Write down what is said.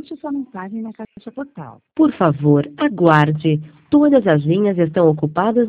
Deixe sua mensagem na caixa postal. Por favor, aguarde. Todas as linhas estão ocupadas